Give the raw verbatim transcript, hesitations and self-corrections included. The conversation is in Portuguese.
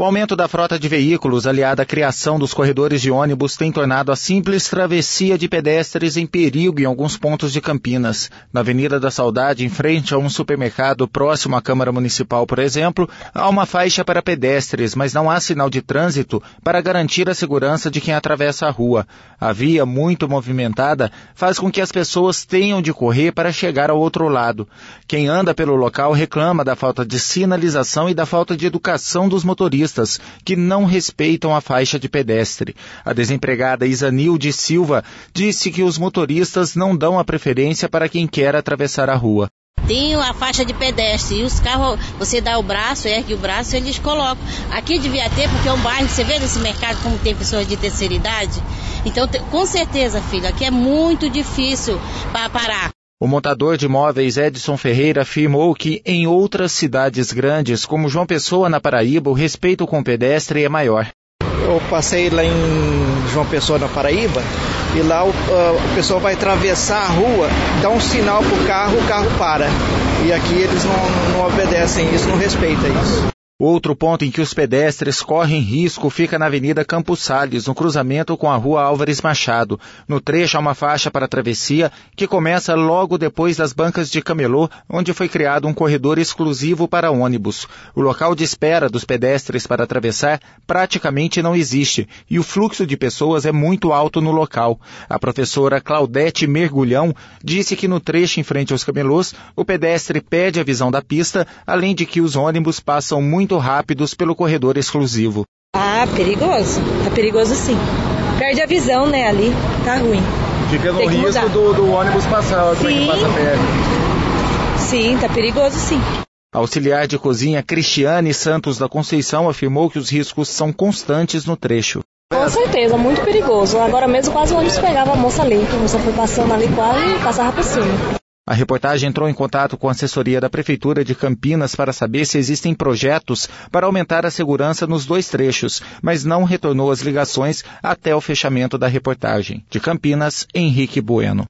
O aumento da frota de veículos, aliado à criação dos corredores de ônibus, tem tornado a simples travessia de pedestres em perigo em alguns pontos de Campinas. Na Avenida da Saudade, em frente a um supermercado próximo à Câmara Municipal, por exemplo, há uma faixa para pedestres, mas não há sinal de trânsito para garantir a segurança de quem atravessa a rua. A via, muito movimentada, faz com que as pessoas tenham de correr para chegar ao outro lado. Quem anda pelo local reclama da falta de sinalização e da falta de educação dos motoristas, que não respeitam a faixa de pedestre. A desempregada Isanilde Silva disse que os motoristas não dão a preferência para quem quer atravessar a rua. Tem a faixa de pedestre e os carros, você dá o braço, ergue o braço e eles colocam. Aqui devia ter, porque é um bairro, você vê nesse mercado como tem pessoas de terceira idade? Então, com certeza, filho, aqui é muito difícil para parar. O montador de móveis Edson Ferreira afirmou que em outras cidades grandes, como João Pessoa, na Paraíba, o respeito com o pedestre é maior. Eu passei lá em João Pessoa, na Paraíba, e lá o, uh, o pessoal vai atravessar a rua, dá um sinal para o carro, o carro para. E aqui eles não, não obedecem isso, não respeitam isso. Outro ponto em que os pedestres correm risco fica na Avenida Campos Sales, no cruzamento com a Rua Álvares Machado. No trecho há uma faixa para travessia que começa logo depois das bancas de camelô, onde foi criado um corredor exclusivo para ônibus. O local de espera dos pedestres para atravessar praticamente não existe e o fluxo de pessoas é muito alto no local. A professora Claudete Mergulhão disse que no trecho em frente aos camelôs, o pedestre perde a visão da pista, além de que os ônibus passam muito muito rápidos pelo corredor exclusivo. Ah, perigoso. Tá perigoso sim. Perde a visão, né, ali. Tá ruim. Fica no risco do, do ônibus passar, como é que passa perto. Sim, tá perigoso sim. A auxiliar de cozinha Cristiane Santos da Conceição afirmou que os riscos são constantes no trecho. Com certeza, muito perigoso. Agora mesmo quase o ônibus pegava a moça ali. A moça foi passando ali quase e passava por cima. A reportagem entrou em contato com a assessoria da Prefeitura de Campinas para saber se existem projetos para aumentar a segurança nos dois trechos, mas não retornou as ligações até o fechamento da reportagem. De Campinas, Henrique Bueno.